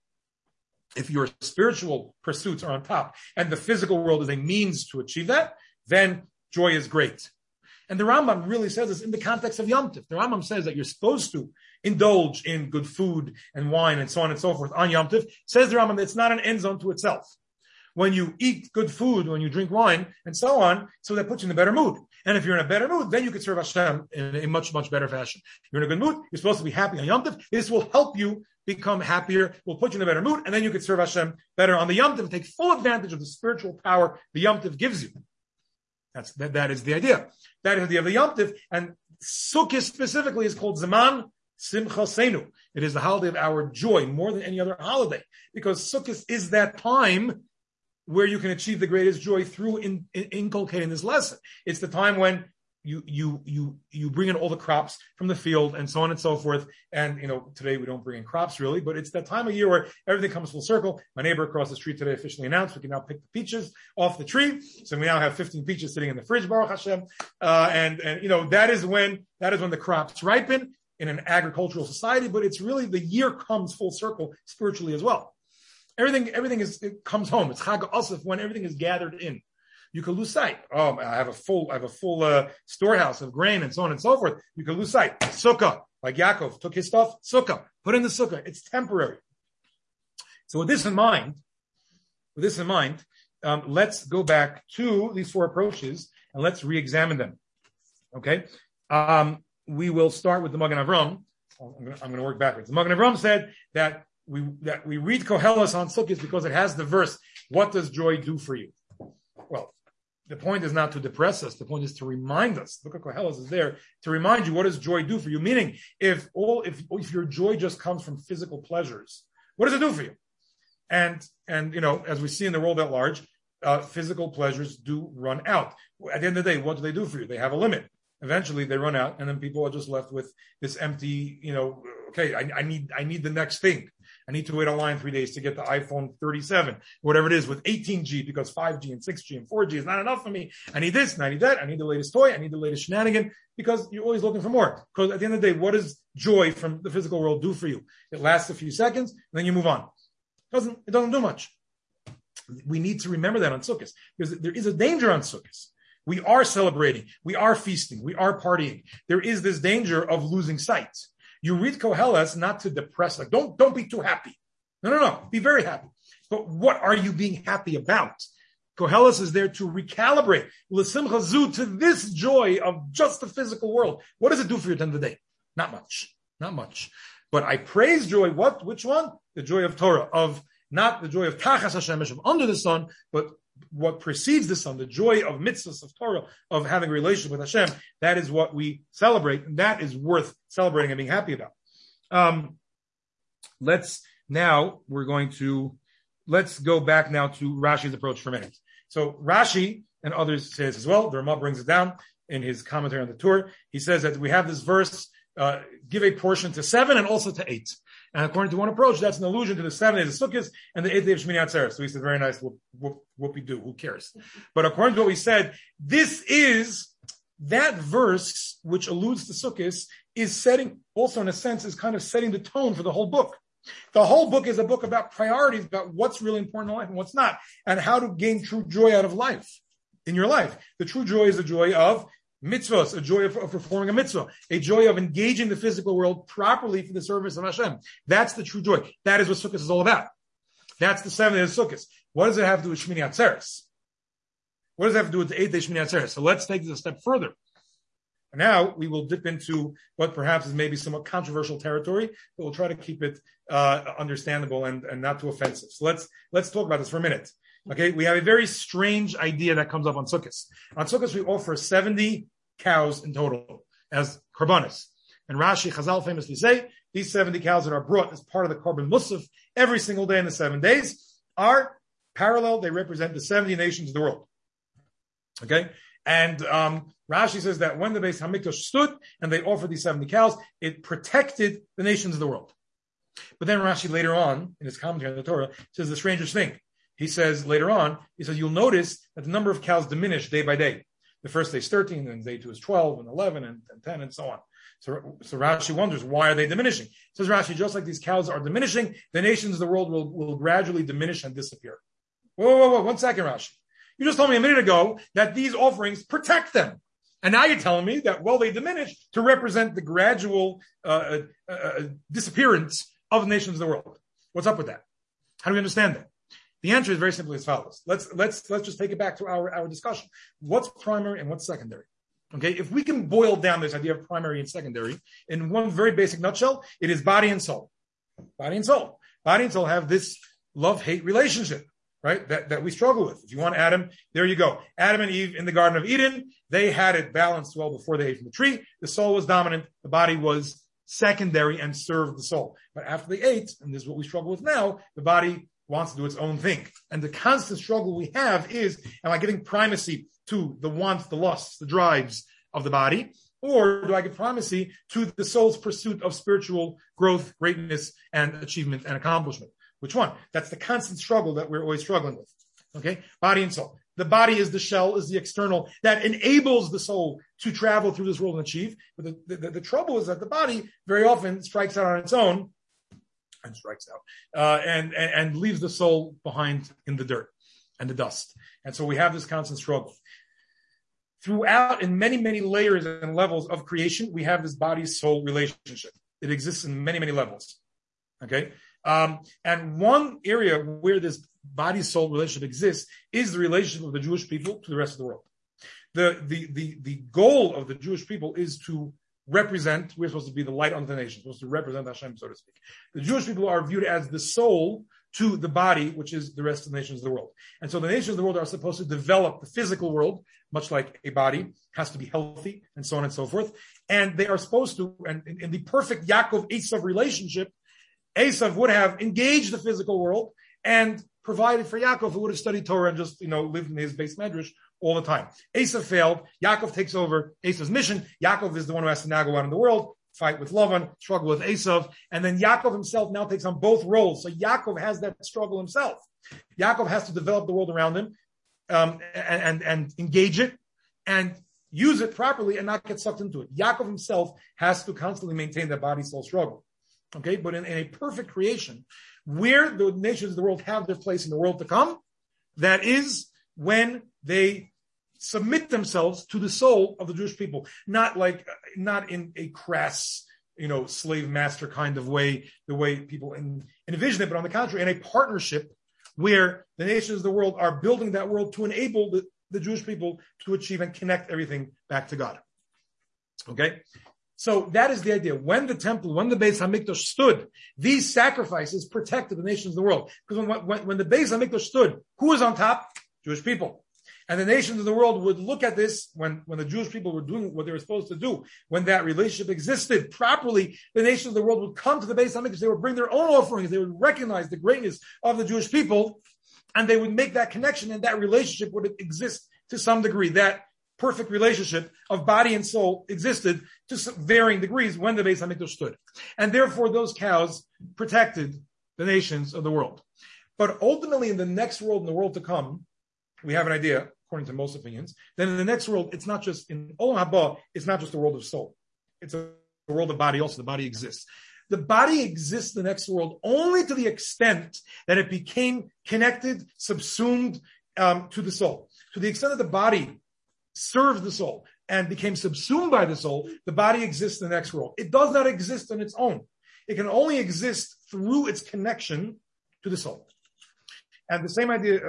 If your spiritual pursuits are on top and the physical world is a means to achieve that, then joy is great. And the Rambam really says this in the context of Yom Tov. The Rambam says that you're supposed to indulge in good food and wine and so on and so forth on Yom Tov. Says the Rambam that it's not an end zone to itself. When you eat good food, when you drink wine and so on, so that puts you in a better mood. And if you're in a better mood, then you can serve Hashem in a much, much better fashion. You're in a good mood. You're supposed to be happy on Yom Tov. This will help you become happier, will put you in a better mood, and then you can serve Hashem better on the Yom Tov, take full advantage of the spiritual power the Yom Tov gives you. That is the idea. That is the idea of the Yom Tov, and Sukkot specifically is called Zaman Simchasenu. It is the holiday of our joy more than any other holiday, because Sukkot is that time where you can achieve the greatest joy through inculcating this lesson. It's the time when you bring in all the crops from the field and so on and so forth. And, today we don't bring in crops really, but it's that time of year where everything comes full circle. My neighbor across the street today officially announced we can now pick the peaches off the tree. So we now have 15 peaches sitting in the fridge, Baruch Hashem. And that is when the crops ripen in an agricultural society, but it's really the year comes full circle spiritually as well. Everything it comes home. It's Chag Asif when everything is gathered in. You can lose sight. Oh, I have a full storehouse of grain and so on and so forth. You can lose sight. Sukkah, like Yaakov took his stuff. Sukkah, put in the sukkah. It's temporary. So with this in mind, let's go back to these four approaches and let's re-examine them. Okay? We will start with the Magen Avram. I'm going to work backwards. The Magen Avram said that we read Koheles on Sukkot because it has the verse, what does joy do for you? Well, the point is not to depress us. The point is to remind us. Look at Koheles is there to remind you, what does joy do for you? Meaning, if your joy just comes from physical pleasures, what does it do for you? And as we see in the world at large, physical pleasures do run out. At the end of the day, what do they do for you? They have a limit. Eventually they run out, and then people are just left with this empty, okay, I need the next thing. I need to wait online 3 days to get the iPhone 37, whatever it is, with 18G, because 5G and 6G and 4G is not enough for me. I need this and I need that. I need the latest toy. I need the latest shenanigan, because you're always looking for more. Because at the end of the day, what does joy from the physical world do for you? It lasts a few seconds, and then you move on. It doesn't do much. We need to remember that on Sukkot, because there is a danger on Sukkot. We are celebrating, we are feasting, we are partying. There is this danger of losing sight. You read Koheles not to depress, like don't be too happy. No. Be very happy. But what are you being happy about? Koheles is there to recalibrate l'simcha zu, to this joy of just the physical world. What does it do for you at the end of the day? Not much. But I praise joy. What? Which one? The joy of Torah, of not the joy of Tachas Hashem, of under the sun, but what precedes the sun, the joy of mitzvahs, of Torah, of having a relationship with Hashem. That is what we celebrate, and that is worth celebrating and being happy about. Let's go back now to Rashi's approach for a minute. So Rashi and others say this as well. The Ramah brings it down in his commentary on the Torah. He says that we have this verse, give a portion to 7 and also to 8. And according to one approach, that's an allusion to the 7 days of Sukkot and the 8th day of Shmini Atzeres. So he said, very nice, whoop-de-doo, who cares? But according to what we said, this is, that verse, which alludes to Sukkot, is setting, also in a sense, is kind of setting the tone for the whole book. The whole book is a book about priorities, about what's really important in life and what's not, and how to gain true joy out of life, in your life. The true joy is the joy of mitzvahs, a joy of performing a mitzvah, a joy of engaging the physical world properly for the service of Hashem. That's the true joy. That is what Sukkot is all about. That's the 7 days of Sukkot. What does it have to do with Shmini Atzeres? What does it have to do with the 8th day Shmini Atzeres? So let's take this a step further. Now we will dip into what perhaps is maybe somewhat controversial territory, but we'll try to keep it understandable and not too offensive. So let's talk about this for a minute. Okay, we have a very strange idea that comes up on Sukkot. On Sukkot, we offer 70 cows in total as korbanos. And Rashi, Chazal famously say, these 70 cows that are brought as part of the korban musaf every single day in the 7 days are parallel. They represent the 70 nations of the world. Okay? And Rashi says that when the Beis Hamikdash stood and they offered these 70 cows, it protected the nations of the world. But then Rashi later on, in his commentary on the Torah, says the strangest thing. He says later on, you'll notice that the number of cows diminished day by day. The first day is 13, then day 2 is 12, and 11, and 10, and so on. So Rashi wonders, why are they diminishing? Says Rashi, just like these cows are diminishing, the nations of the world will gradually diminish and disappear. Whoa, 1 second, Rashi. You just told me a minute ago that these offerings protect them. And now you're telling me that, they diminish to represent the gradual disappearance of the nations of the world. What's up with that? How do we understand that? The answer is very simply as follows. Let's just take it back to our discussion. What's primary and what's secondary? Okay, if we can boil down this idea of primary and secondary in one very basic nutshell, it is body and soul. Body and soul. Body and soul have this love-hate relationship, right? That we struggle with. If you want Adam, there you go. Adam and Eve in the Garden of Eden, they had it balanced well before they ate from the tree. The soul was dominant. The body was secondary and served the soul. But after they ate, and this is what we struggle with now, the body wants to do its own thing. And the constant struggle we have is, am I giving primacy to the wants, the lusts, the drives of the body? Or do I give primacy to the soul's pursuit of spiritual growth, greatness, and achievement and accomplishment? Which one? That's the constant struggle that we're always struggling with. Okay? Body and soul. The body is the shell, is the external that enables the soul to travel through this world and achieve. But the trouble is that the body very often strikes out on its own and leaves the soul behind in the dirt and the dust. And so we have this constant struggle. Throughout, in many, many layers and levels of creation, we have this body-soul relationship. It exists in many, many levels. Okay? And one area where this body-soul relationship exists is the relationship of the Jewish people to the rest of the world. The goal of the Jewish people is to represent, we're supposed to be the light unto the nation, supposed to represent Hashem, so to speak. The Jewish people are viewed as the soul to the body, which is the rest of the nations of the world. And so the nations of the world are supposed to develop the physical world, much like a body has to be healthy, and so on and so forth. And they are supposed to, and in the perfect Yaakov-Esav relationship, Esav would have engaged the physical world and provided for Yaakov, who would have studied Torah and just, lived in his base medrash all the time. Esav failed. Yaakov takes over Esav's mission. Yaakov is the one who has to now go out in the world, fight with Lavan, struggle with Esav, and then Yaakov himself now takes on both roles. So Yaakov has that struggle himself. Yaakov has to develop the world around him, and engage it and use it properly and not get sucked into it. Yaakov himself has to constantly maintain that body-soul struggle. Okay, but in a perfect creation, where the nations of the world have their place in the world to come, that is when they submit themselves to the soul of the Jewish people, not in a crass, slave master kind of way, the way people envision it, but on the contrary, in a partnership where the nations of the world are building that world to enable the Jewish people to achieve and connect everything back to God. Okay? So that is the idea. When the temple, when the Beis HaMikdash stood, these sacrifices protected the nations of the world. Because when the Beis HaMikdash stood, who was on top? Jewish people. And the nations of the world would look at this when the Jewish people were doing what they were supposed to do. When that relationship existed properly, the nations of the world would come to the Beis HaMikdash. They would bring their own offerings. They would recognize the greatness of the Jewish people, and they would make that connection, and that relationship would exist to some degree. That perfect relationship of body and soul existed to varying degrees when the Beis HaMikdash stood. And therefore, those cows protected the nations of the world. But ultimately, in the next world, in the world to come, we have an idea, according to most opinions, then in the next world, it's not just, in Olam Haba, it's not just a world of soul. It's a world of body also. The body exists. The body exists in the next world only to the extent that it became connected, subsumed to the soul. To the extent that the body served the soul and became subsumed by the soul, the body exists in the next world. It does not exist on its own. It can only exist through its connection to the soul. And the same idea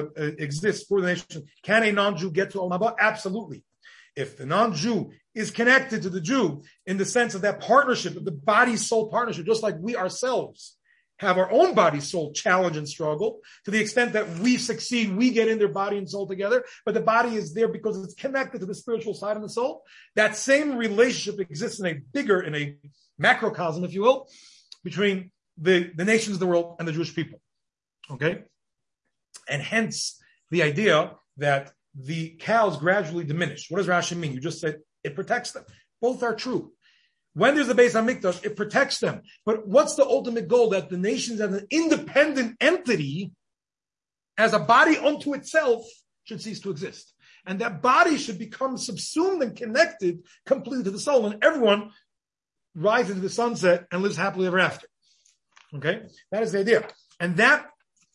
exists for the nation. Can a non-Jew get to Olam Haba? Absolutely. If the non-Jew is connected to the Jew in the sense of that partnership, of the body-soul partnership, just like we ourselves have our own body-soul challenge and struggle, to the extent that we succeed, we get in their body and soul together, but the body is there because it's connected to the spiritual side of the soul. That same relationship exists in a macrocosm, if you will, between the nations of the world and the Jewish people. Okay? And hence the idea that the cows gradually diminish. What does Rashi mean? You just said it protects them. Both are true. When there's a Beis HaMikdash, it protects them. But what's the ultimate goal? That the nations as an independent entity, as a body unto itself, should cease to exist. And that body should become subsumed and connected completely to the soul. And everyone rises into the sunset and lives happily ever after. Okay? That is the idea. And that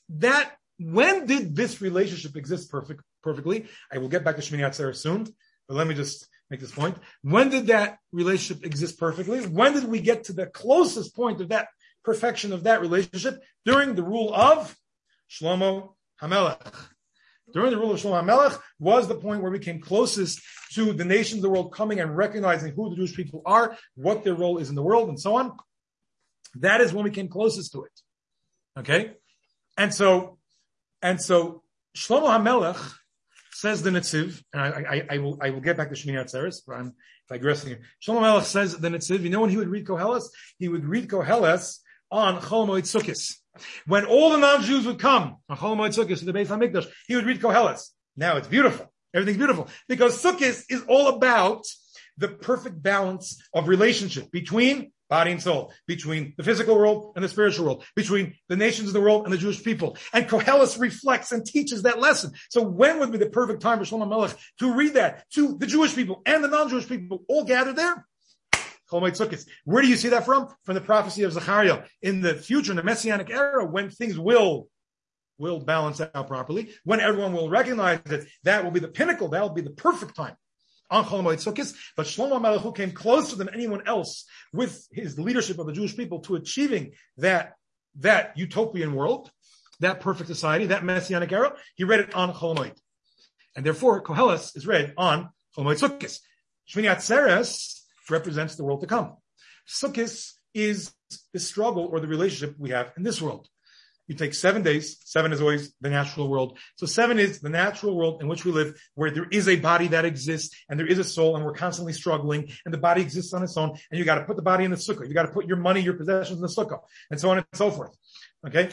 when did this relationship exist perfectly? I will get back to Shmini Atzeres soon, but let me just make this point. When did that relationship exist perfectly? When did we get to the closest point of that perfection of that relationship? During the rule of Shlomo HaMelech. During the rule of Shlomo HaMelech was the point where we came closest to the nations of the world coming and recognizing who the Jewish people are, what their role is in the world, and so on. That is when we came closest to it. Okay? And so Shlomo HaMelech says the Netziv, and I will get back to Shmini Atzeres, but I'm digressing here. Shlomo HaMelech says the Netziv, when he would read Koheles? He would read Koheles on Chol Moed Sukkos. When all the non-Jews would come on Chol Moed Sukkos to the Beis HaMikdash, he would read Koheles. Now it's beautiful. Everything's beautiful. Because Sukkos is all about the perfect balance of relationship between body and soul, between the physical world and the spiritual world, between the nations of the world and the Jewish people. And Koheles reflects and teaches that lesson. So when would be the perfect time for Shlomo HaMelech to read that to the Jewish people and the non-Jewish people all gathered there? Chol Moed Sukkos. Where do you see that from? From the prophecy of Zechariah. In the future, in the Messianic era, when things will balance out properly, when everyone will recognize that will be the pinnacle, that will be the perfect time on Chol Moed Sukkos. But Shlomo HaMelech, who came closer than anyone else with his leadership of the Jewish people to achieving that that utopian world, that perfect society, that messianic era, he read it on Chol Hamoed. And therefore, Koheles is read on Chol Hamoed Sukkos. Shmini Atzeres represents the world to come. Sukkos is the struggle or the relationship we have in this world. You take 7 days. 7 is always the natural world. So 7 is the natural world in which we live, where there is a body that exists and there is a soul and we're constantly struggling and the body exists on its own and you got to put the body in the sukkah. You got to put your money, your possessions in the sukkah and so on and so forth. Okay.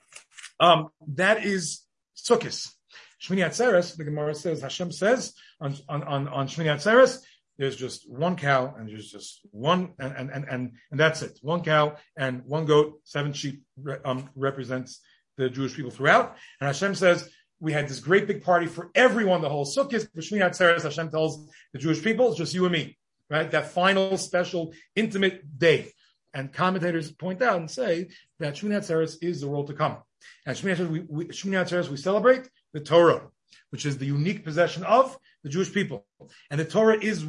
That is Sukkos. Shmini Atzeres, the Gemara says, Hashem says on Shmini Atzeres, there's just one cow and there's just one, and that's it. One cow and one goat, 7 sheep, represents the Jewish people throughout. And Hashem says, we had this great big party for everyone, the whole Sukkot. For Shmini Atzeres, Hashem tells the Jewish people, it's just you and me, right? That final, special, intimate day. And commentators point out and say that Shmini Atzeres is the world to come. And Shmini Atzeres, we celebrate the Torah, which is the unique possession of the Jewish people. And the Torah is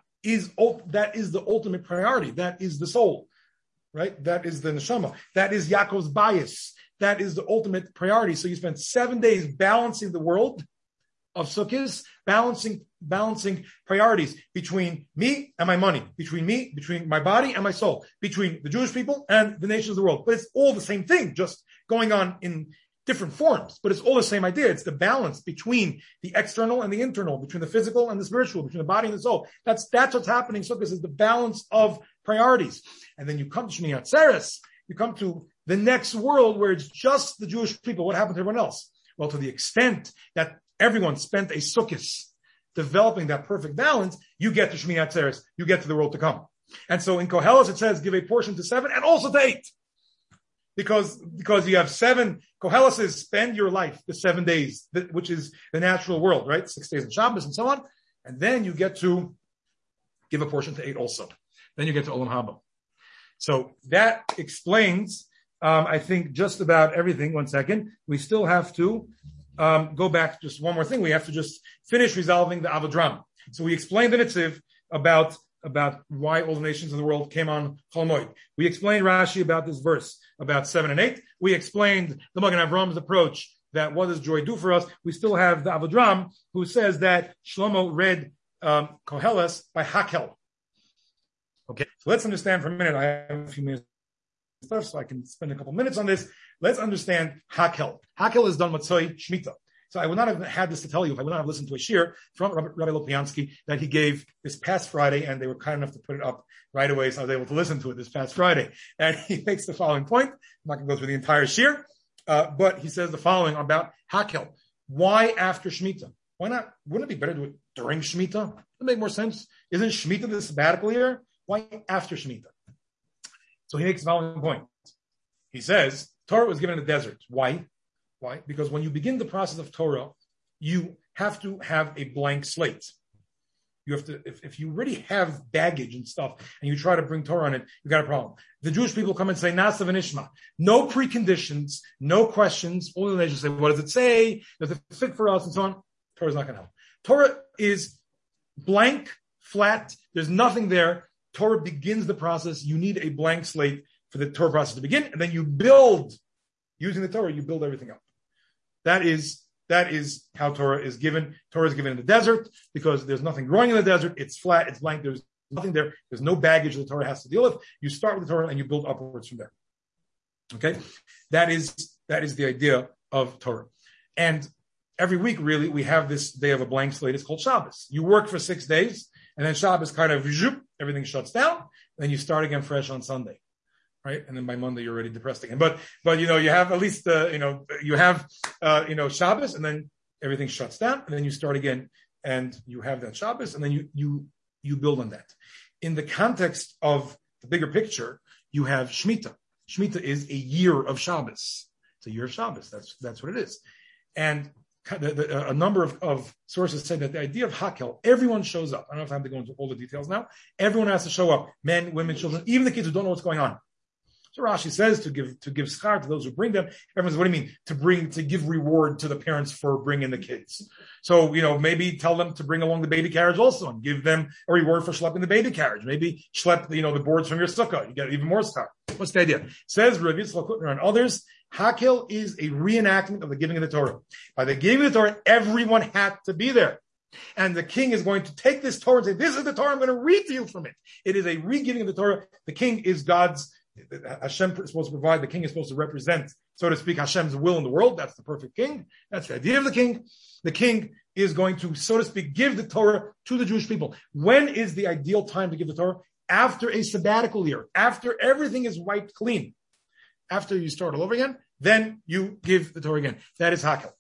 that is the ultimate priority. That is the soul, right? That is the neshama. That is Yaakov's bias. That is the ultimate priority. So you spend 7 days balancing the world of Sukkot, balancing priorities between me and my money, between my body and my soul, between the Jewish people and the nations of the world. But it's all the same thing, just going on in different forms, but it's all the same idea. It's the balance between the external and the internal, between the physical and the spiritual, between the body and the soul. That's what's happening. Sukkot is the balance of priorities. And then you come to Shmini Atzeres, you come to the next world where it's just the Jewish people. What happened to everyone else? Well, to the extent that everyone spent a Sukkot developing that perfect balance, you get to Shmini Atzeres, you get to the world to come. And so in Koheles it says, give a portion to 7 and also to 8. Because you have 7, Koheles is spend your life, the 7 days, which is the natural world, right? 6 days in Shabbos and so on. And then you get to give a portion to 8 also. Then you get to Olam Haba. So that explains, I think, just about everything. 1 second. We still have to go back just one more thing. We have to just finish resolving the Avodram. So we explained the Nitziv about why all the nations of the world came on Chol Hamoed. We explained Rashi about this verse, about 7 and 8. We explained the Magen Avram's approach, that what does joy do for us? We still have the Avodram, who says that Shlomo read Koheles by Hakel. Okay, so let's understand for a minute. I have a few minutes stuff, so I can spend a couple minutes on this. Let's understand Hakel. Hakel is done Matzoi Shemitah. So I would not have had this to tell you if I would not have listened to a shir from Rabbi Lopiansky that he gave this past Friday, and they were kind enough to put it up right away, so I was able to listen to it this past Friday. And he makes the following point. I'm not going to go through the entire shir, but he says the following about Hakel. Why after Shemitah? Why not? Wouldn't it be better to do it during Shemitah? Would it make more sense? Isn't Shemitah the sabbatical year? Why after Shemitah? So he makes the following point. He says, Torah was given in the desert. Why? Why? Because when you begin the process of Torah, you have to have a blank slate. You have to, if you already have baggage and stuff and you try to bring Torah on it, you got a problem. The Jewish people come and say, Nasa v'nishma. No preconditions, no questions. All the nations say, what does it say? Does it fit for us? And so on. Torah's not going to help. Torah is blank, flat. There's nothing there. Torah begins the process. You need a blank slate for the Torah process to begin. And then you build, using the Torah, you build everything up. That is how Torah is given. Torah is given in the desert because there's nothing growing in the desert. It's flat. It's blank. There's nothing there. There's no baggage the Torah has to deal with. You start with the Torah and you build upwards from there. Okay? That is the idea of Torah. And every week, really, we have this day of a blank slate. It's called Shabbos. You work for 6 days and then Shabbos kind of, everything shuts down. And then you start again fresh on Sunday. Right. And then by Monday, you're already depressed again. But, you have at least, you have, Shabbos and then everything shuts down and then you start again and you have that Shabbos and then you build on that. In the context of the bigger picture, you have Shemitah. Shemitah is a year of Shabbos. It's a year of Shabbos. That's what it is. And a number of sources say that the idea of Hakel, everyone shows up. I don't have time to go into all the details now. Everyone has to show up. Men, women, children, even the kids who don't know what's going on. So Rashi says to give schar to those who bring them. Everyone says, what do you mean? To give reward to the parents for bringing the kids. So, maybe tell them to bring along the baby carriage also and give them a reward for schlepping the baby carriage. Maybe schlep, the boards from your sukkah. You get even more schar. What's the idea? Says Rav Yitzchak Hutner and others, Hakel is a reenactment of the giving of the Torah. By the giving of the Torah, everyone had to be there. And the king is going to take this Torah and say, this is the Torah, I'm going to read to you from it. It is a re-giving of the Torah. The king is God's, Hashem is supposed to provide, the king is supposed to represent, so to speak, Hashem's will in the world. That's the perfect king. That's the idea of the king. The king is going to, so to speak, give the Torah to the Jewish people. When is the ideal time to give the Torah? After a sabbatical year, after everything is wiped clean, after you start all over again, then you give the Torah again. That is Hakel.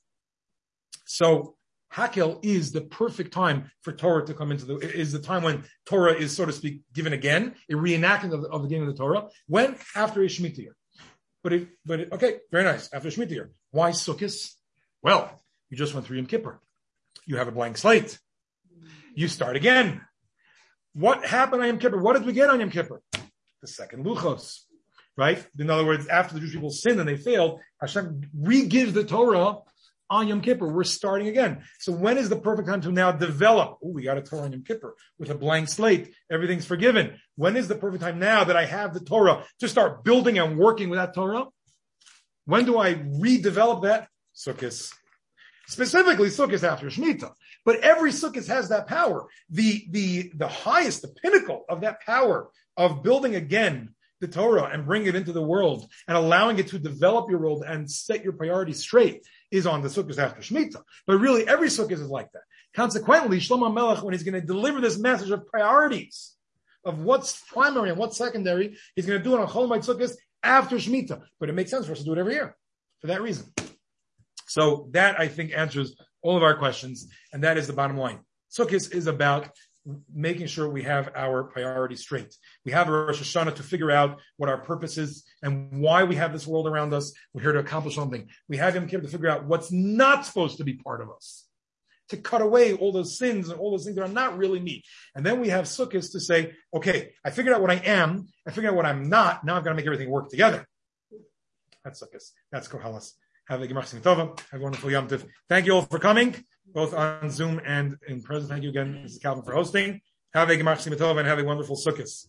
So Hakel is the perfect time for Torah to come into is the time when Torah is, so to speak, given again, a reenactment of the giving of the Torah. When? After a Shemitah year. Okay, very nice. After a Shemitah year. Why Sukkot? Well, you just went through Yom Kippur. You have a blank slate. You start again. What happened on Yom Kippur? What did we get on Yom Kippur? The second Luchos. Right? In other words, after the Jewish people sinned and they failed, Hashem re-gives the Torah on Yom Kippur. We're starting again. So when is the perfect time to now develop? Oh, we got a Torah on Yom Kippur with a blank slate. Everything's forgiven. When is the perfect time now that I have the Torah to start building and working with that Torah? When do I redevelop that? Sukkot. Specifically, Sukkot after Shemitah. But every Sukkot has that power. The highest, the pinnacle of that power of building again the Torah and bring it into the world and allowing it to develop your world and set your priorities straight is on the Sukkot after Shemitah. But really, every Sukkot is like that. Consequently, Shlomo Melech, when he's going to deliver this message of priorities, of what's primary and what's secondary, he's going to do it on Chol Moed Sukkot after Shemitah. But it makes sense for us to do it every year for that reason. So that, I think, answers all of our questions, and that is the bottom line. Sukkot is about making sure we have our priorities straight. We have a Rosh Hashanah to figure out what our purpose is and why we have this world around us. We're here to accomplish something. We have Yom Kippur to figure out what's not supposed to be part of us, to cut away all those sins and all those things that are not really me. And then we have Sukkot to say, okay, I figured out what I am. I figured out what I'm not. Now I've got to make everything work together. That's Sukkot. That's Koheles. Have a Gemach Simon Tova. Have a wonderful Yom Tov. Thank you all for coming, both on Zoom and in person. Thank you again, Mrs. Calvin, for hosting. Have a Gemach Simon Tova and have a wonderful Sukkot.